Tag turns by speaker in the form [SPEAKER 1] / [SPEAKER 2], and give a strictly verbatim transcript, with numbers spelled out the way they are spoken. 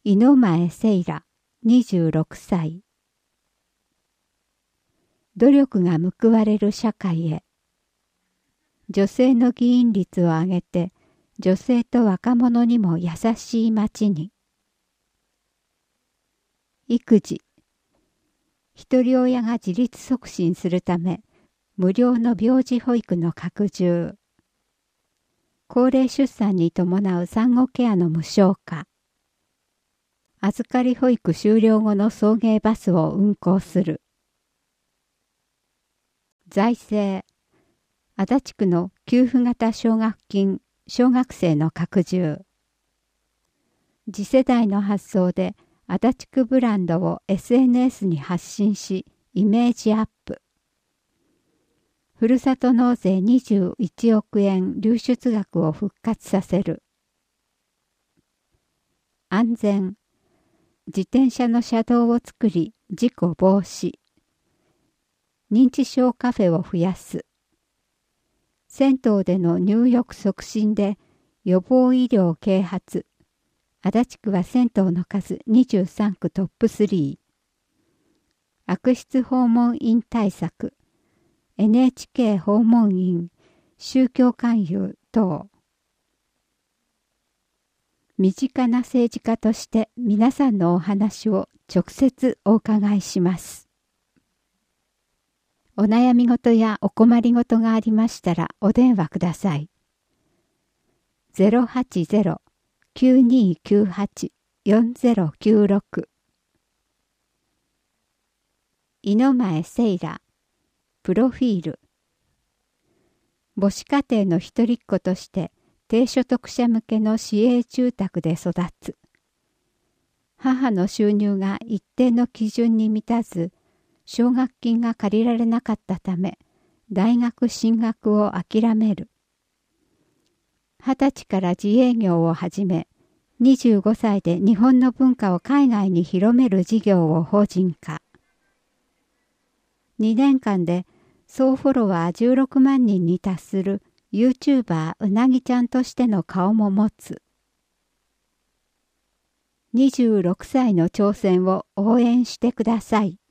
[SPEAKER 1] 猪前セイラ、にじゅうろくさい。努力が報われる社会へ。女性の議員率を上げて、女性と若者にも優しい町に。育児。ひとり親が自立促進するため、無料の病児保育の拡充。高齢出産に伴う産後ケアの無償化。預かり保育終了後の送迎バスを運行する。財政。足立区の給付型奨学金、小学生の拡充。次世代の発想で足立区ブランドを エスエヌエス に発信し、イメージアップ。ふるさと納税にじゅういちおくえん流出額を復活させる。安全。自転車の車道を作り、事故防止。認知症カフェを増やす。銭湯での入浴促進で予防医療啓発。足立区は銭湯の数にじゅうさんくトップスリー。悪質訪問員対策。エヌエイチケー 訪問員、宗教勧誘等。身近な政治家として皆さんのお話を直接お伺いします。お悩み事やお困り事がありましたらお電話ください。ゼロはちゼロ きゅうにきゅうはち よんゼロきゅうろく。猪前セイラ、プロフィール。母子家庭の一人っ子として低所得者向けの市営住宅で育つ。母の収入が一定の基準に満たず、奨学金が借りられなかったため、大学進学を諦める。二十歳から自営業を始め、にじゅうごさいで日本の文化を海外に広める事業を法人化。にねんかんで総フォロワーじゅうろくまんにんに達する YouTuber うなぎちゃんとしての顔も持つ。にじゅうろくさいの挑戦を応援してください。